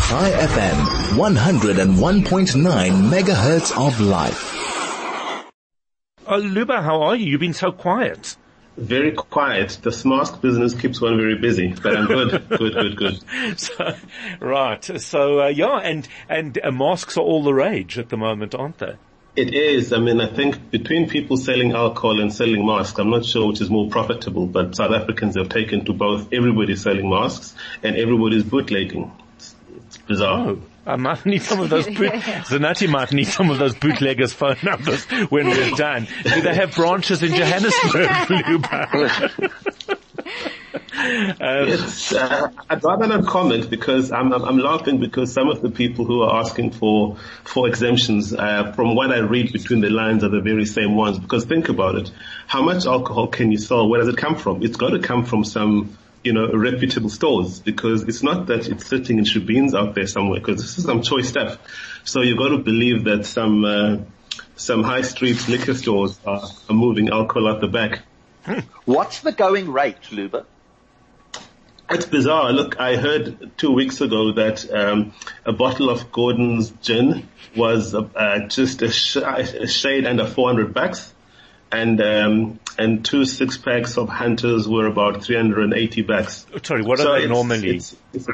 Chai FM, 101.9 megahertz of life. Luba, how are you? You've been so quiet. Very quiet. The mask business keeps one very busy, but I'm good. good. And masks are all the rage at the moment, aren't they? It is. I mean, I think between people selling alcohol and selling masks, I'm not sure which is more profitable, but South Africans have taken to both. Everybody's selling masks and everybody's bootlegging. It's bizarre. Oh. I might need some of those Zanati might need some of those bootleggers' phone numbers when we're done. Do they have branches in Johannesburg, Luba? I'd rather not comment because I'm laughing because some of the people who are asking for exemptions, from what I read between the lines, are the very same ones. Because think about it. How much alcohol can you sell? Where does it come from? It's got to come from some reputable stores, because it's not that it's sitting in shebeens out there somewhere, because this is some choice stuff. So you've got to believe that some high street liquor stores are moving alcohol out the back. What's the going rate, Luba? It's bizarre. Look, I heard 2 weeks ago that a bottle of Gordon's gin was just a shade under 400 bucks. And 2 6-packs of Hunters were about 380 bucks. Sorry, what are they normally? It's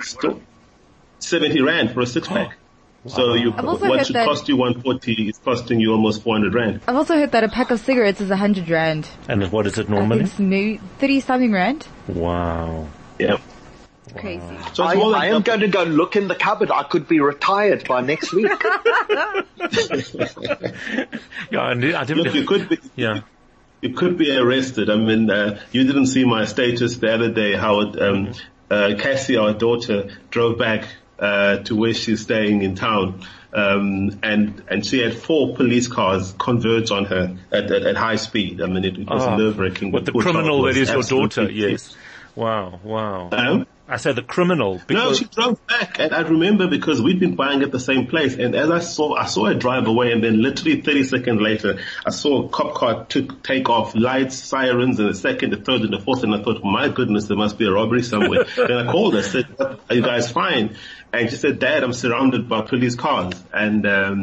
70 rand for a 6-pack. Wow. So what should cost you 140 is costing you almost 400 rand. I've also heard that a pack of cigarettes is 100 rand. And what is it normally? I think it's 30 something rand. Wow. Yeah. Crazy. So I am going to go look in the cupboard. I could be retired by next week. Look, you could be. Yeah. You could be arrested. I mean, you didn't see my status the other day. How Cassie, our daughter, drove back to where she's staying in town, and she had 4 police cars converge on her at high speed. I mean, it was nerve-wracking. What, the criminal that is your daughter? Yes. Wow. I said the criminal. No, she drove back, and I remember because we'd been buying at the same place, and as I saw her drive away, and then literally 30 seconds later, I saw a cop car take off, lights, sirens, and the second, the third, and the fourth, and I thought, my goodness, there must be a robbery somewhere. Then I called her, said, are you guys fine? And she said, Dad, I'm surrounded by police cars, and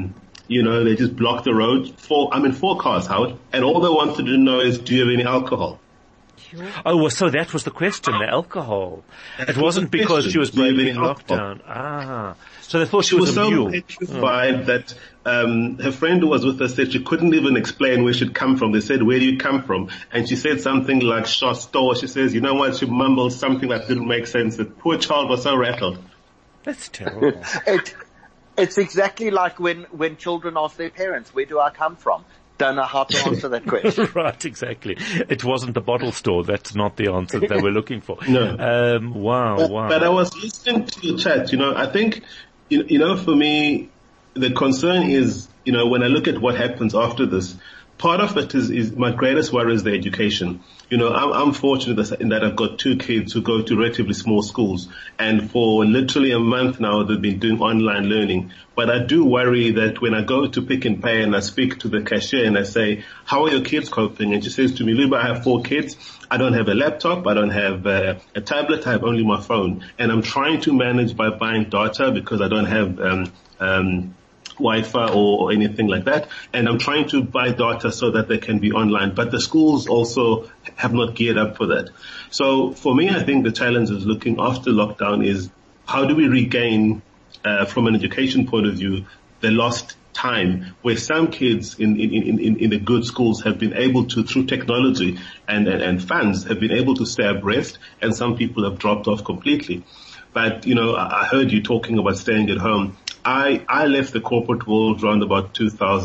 they just blocked the road. 4 cars, Howard, and all they wanted to know is, do you have any alcohol? Oh, well, so that was the question, the alcohol. It wasn't because she was bravely in lockdown. So they thought she was a mule. She was so petrified that her friend who was with her said she couldn't even explain where she'd come from. They said, where do you come from? And she said something like shot store. She says, you know what? She mumbled something that didn't make sense. The poor child was so rattled. That's terrible. It's exactly like when children ask their parents, where do I come from? Don't know how to answer that question. Right, exactly. It wasn't the bottle store. That's not the answer they were looking for. No. Wow. But I was listening to your chat. I think, for me, the concern is, when I look at what happens after this, part of it is my greatest worry is the education. I'm fortunate in that I've got 2 kids who go to relatively small schools, and for literally a month now they've been doing online learning. But I do worry that when I go to Pick and Pay and I speak to the cashier and I say, how are your kids coping? And she says to me, Luba, I have 4 kids. I don't have a laptop. I don't have a tablet. I have only my phone. And I'm trying to manage by buying data because I don't have Wi-Fi or anything like that. And I'm trying to buy data so that they can be online. But the schools also have not geared up for that. So for me, I think the challenge is looking after lockdown is how do we regain, from an education point of view, the lost time where some kids in the good schools have been able to, through technology and funds, have been able to stay abreast, and some people have dropped off completely. But, I heard you talking about staying at home. I left the corporate world around about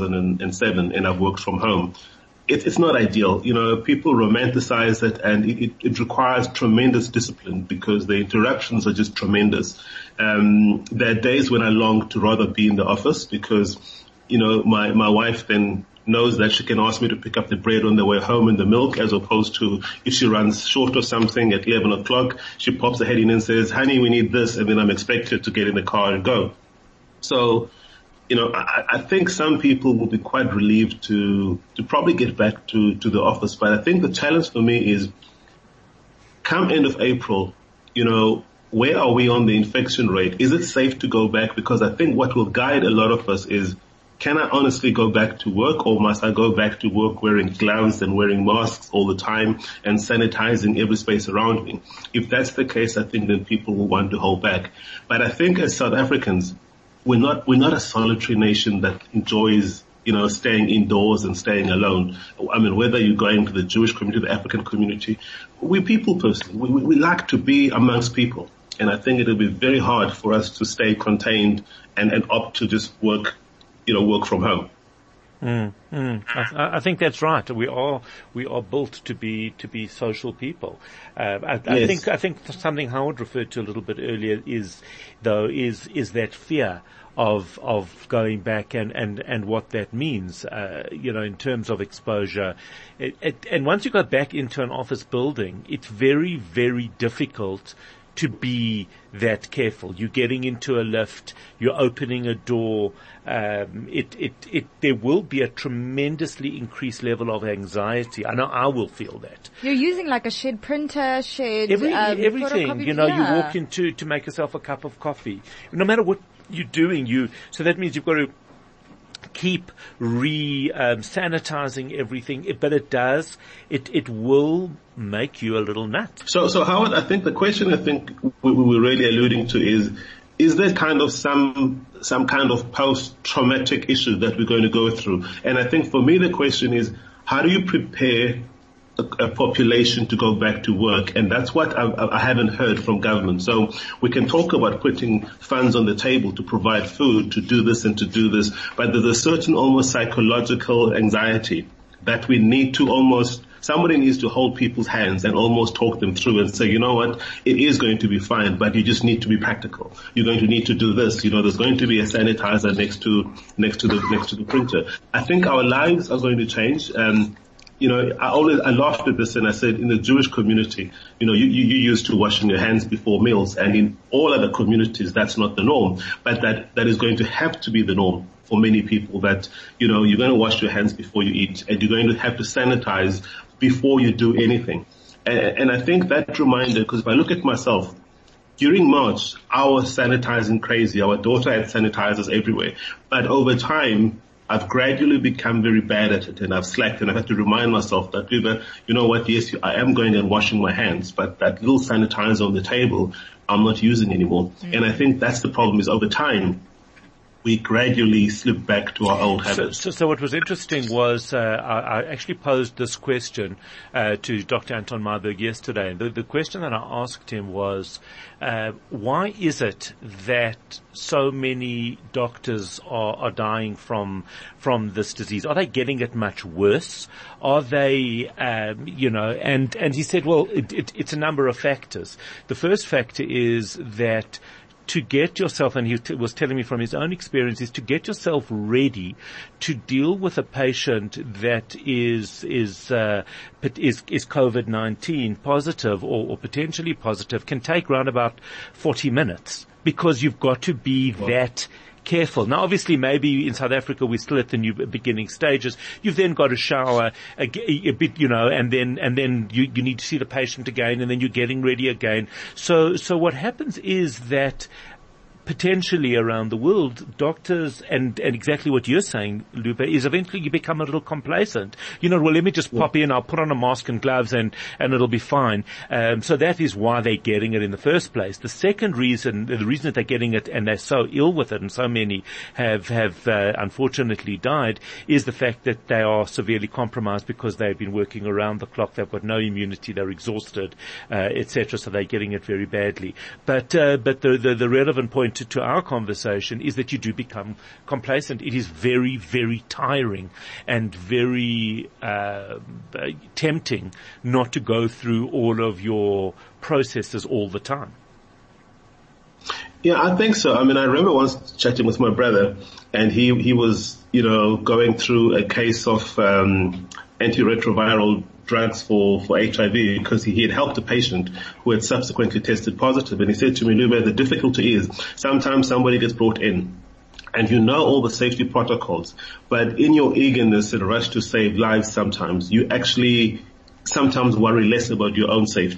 2007 and I've worked from home. It's not ideal. People romanticize it and it requires tremendous discipline because the interruptions are just tremendous. There are days when I long to rather be in the office because, my wife then knows that she can ask me to pick up the bread on the way home and the milk, as opposed to if she runs short or something at 11 o'clock, she pops her head in and says, honey, we need this. And then I'm expected to get in the car and go. So, I think some people will be quite relieved to probably get back to the office. But I think the challenge for me is come end of April, where are we on the infection rate? Is it safe to go back? Because I think what will guide a lot of us is, can I honestly go back to work, or must I go back to work wearing gloves and wearing masks all the time and sanitizing every space around me? If that's the case, I think then people will want to hold back. But I think as South Africans, we're not a solitary nation that enjoys, staying indoors and staying alone. I mean, whether you're going to the Jewish community, the African community, we're people personally. We like to be amongst people. And I think it'll be very hard for us to stay contained and opt to just work from home. I think that's right. We are built to be social people. Yes. I think something Howard referred to a little bit earlier is that fear of going back and what that means, in terms of exposure. And once you go back into an office building, it's very, very difficult to be that careful. You're getting into a lift, you're opening a door. There will be a tremendously increased level of anxiety. I know I will feel that. You're using like a shed printer, everything. photocopy. You walk into to make yourself a cup of coffee. No matter what you're doing, so that means you've got to keep sanitizing everything, but it will make you a little nuts. So Howard, I think the question we were really alluding to is there kind of some kind of post-traumatic issue that we're going to go through? And I think for me the question is, how do you prepare a population to go back to work? And that's what I haven't heard from government. So we can talk about putting funds on the table to provide food, to do this and to do this, but there's a certain almost psychological anxiety that we need to somebody needs to hold people's hands and almost talk them through and say, you know what, it is going to be fine, but you just need to be practical. You're going to need to do this. There's going to be a sanitizer next to the printer. I think our lives are going to change. I laughed at this and I said, in the Jewish community, you used to washing your hands before meals, and in all other communities that's not the norm, but that is going to have to be the norm for many people, that, you're going to wash your hands before you eat, and you're going to have to sanitize before you do anything. And I think that reminder, because if I look at myself, during March, I was sanitizing crazy. Our daughter had sanitizers everywhere. But over time, I've gradually become very bad at it, and I've slacked, and I've had to remind myself that, you know what, yes, I am going and washing my hands, but that little sanitizer on the table, I'm not using anymore. And I think that's the problem, is over time, we gradually slip back to our old habits. So what was interesting was, I actually posed this question to Dr. Anton Marburg yesterday. The question that I asked him was, why is it that so many doctors are dying from this disease? Are they getting it much worse? Are they, and he said, well, it's a number of factors. The first factor is that to get yourself, and he was telling me from his own experience, is to get yourself ready to deal with a patient that is COVID-19 positive or potentially positive, can take around about 40 minutes, because you've got to be that careful. Now, obviously, maybe in South Africa we're still at the new beginning stages. You've then got to shower a bit, and then you need to see the patient again, and then you're getting ready again. So what happens is that potentially around the world, doctors, and exactly what you're saying, Lupe, is eventually you become a little complacent. Well, let me just pop in, I'll put on a mask and gloves and it'll be fine. So that is why they're getting it in the first place. The second reason, the reason that they're getting it and they're so ill with it, and so many have unfortunately died, is the fact that they are severely compromised because they've been working around the clock, they've got no immunity, they're exhausted, etc. So they're getting it very badly. But the relevant point to our conversation is that you do become complacent. It is very, very tiring and very tempting not to go through all of your processes all the time. Yeah, I think so. I mean, I remember once chatting with my brother, and he was, going through a case of antiretroviral drugs for HIV, because he had helped a patient who had subsequently tested positive. And he said to me, Lube, the difficulty is sometimes somebody gets brought in and you know all the safety protocols, but in your eagerness and rush to save lives, sometimes you actually sometimes worry less about your own safety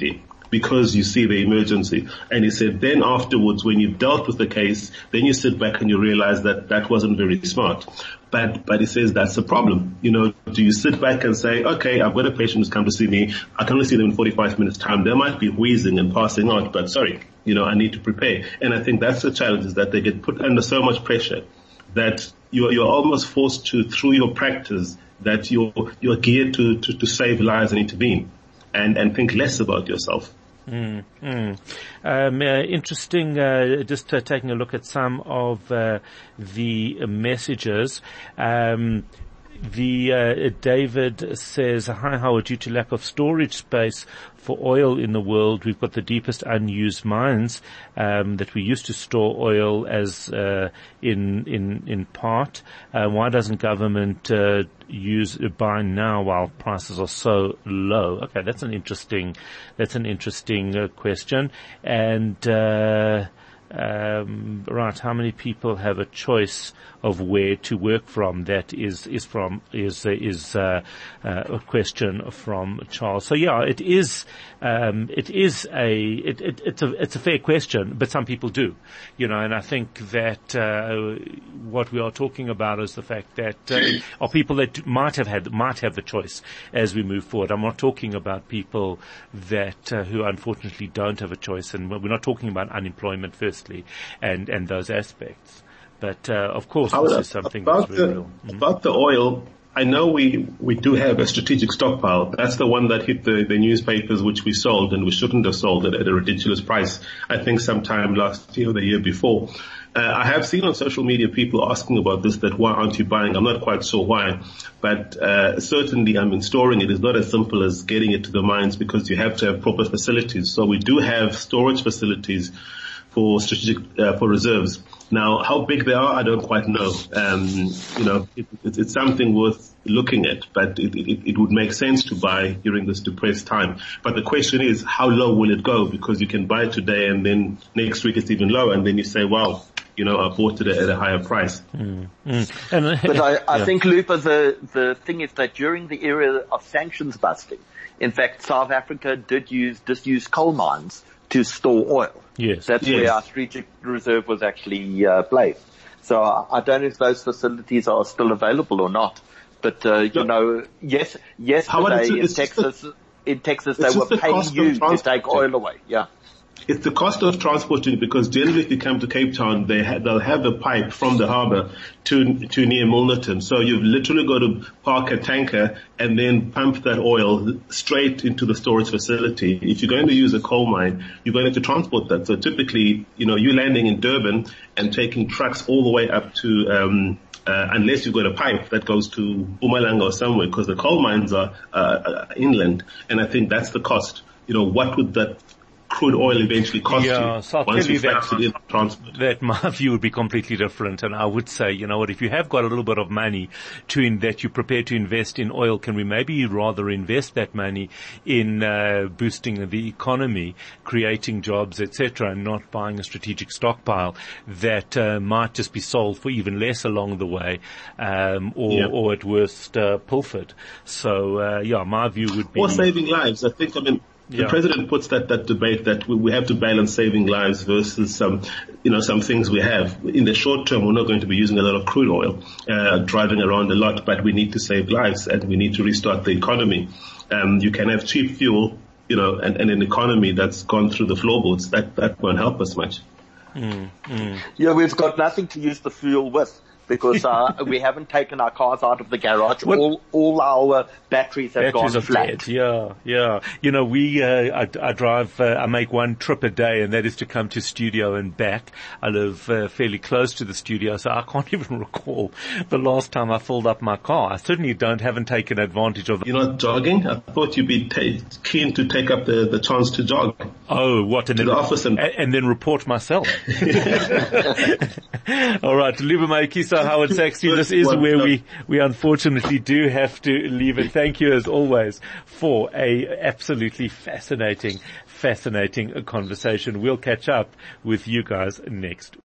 because you see the emergency. And he said, then afterwards, when you've dealt with the case, then you sit back and you realize that that wasn't very smart. But he says that's a problem. Do you sit back and say, okay, I've got a patient who's come to see me. I can only see them in 45 minutes time. They might be wheezing and passing out, but sorry, I need to prepare. And I think that's the challenge, is that they get put under so much pressure that you're almost forced to, through your practice, that you're geared to save lives and intervene and think less about yourself. Interesting, just taking a look at some of the messages. David says, hi Howard, due to lack of storage space for oil in the world, we've got the deepest unused mines that we used to store oil as in part. Why doesn't government buy now while prices are so low? Okay, that's an interesting question. And right, how many people have a choice of where to work from? That is a question from Charles. So yeah, it's a fair question, but some people do, and I think that what we are talking about is the fact that are people that might have the choice as we move forward. I'm not talking about people that who unfortunately don't have a choice, and we're not talking about unemployment firstly and those aspects. But of course, this is something that's very real. About the oil, I know we do have a strategic stockpile. That's the one that hit the newspapers, which we sold, and we shouldn't have sold it at a ridiculous price. I think sometime last year or the year before. I have seen on social media people asking about this, that why aren't you buying? I'm not quite sure why, but certainly, storing it is not as simple as getting it to the mines, because you have to have proper facilities. So we do have storage facilities for strategic, for reserves. Now, how big they are, I don't quite know. It's something worth looking at, but it would make sense to buy during this depressed time. But the question is, how low will it go? Because you can buy it today and then next week it's even lower, and then you say, wow, I bought it at a higher price. But I think, Lupa, the thing is that during the era of sanctions busting, in fact, South Africa did use coal mines to store oil. Yes. That's where our strategic reserve was actually placed. So I don't know if those facilities are still available or not. But yesterday in Texas they were paying you to take oil away. Yeah. It's the cost of transporting, because generally if you come to Cape Town, they'll have a pipe from the harbour to near Milnerton. So you've literally got to park a tanker and then pump that oil straight into the storage facility. If you're going to use a coal mine, you're going to have to transport that. So typically, you're landing in Durban and taking trucks all the way up to, unless you've got a pipe that goes to Mpumalanga or somewhere, because the coal mines are inland. And I think that's the cost. What would that crude oil eventually cost you so once you factor in transport? That my view would be completely different, and I would say, if you have got a little bit of money that you're prepared to invest in oil, can we maybe rather invest that money in boosting the economy, creating jobs, etc., and not buying a strategic stockpile that might just be sold for even less along the way, or at worst pilfered. So my view would be, or saving lives. I think the president puts that debate that we have to balance saving lives versus some things we have. In the short term, we're not going to be using a lot of crude oil, driving around a lot, but we need to save lives and we need to restart the economy. You can have cheap fuel, and an economy that's gone through the floorboards. That won't help us much. Yeah, we've got nothing to use the fuel with, because we haven't taken our cars out of the garage. All our batteries have gone flat. Dead. Yeah. I drive, I make one trip a day, and that is to come to studio and back. I live fairly close to the studio, so I can't even recall the last time I filled up my car. I certainly haven't taken advantage of. You're not jogging? I thought you'd be keen to take up the chance to jog. Oh, what? To the office and then report myself. All right, Luba Maikisa, Howard Saxton, this is where we unfortunately do have to leave it. Thank you as always for a absolutely fascinating conversation. We'll catch up with you guys next.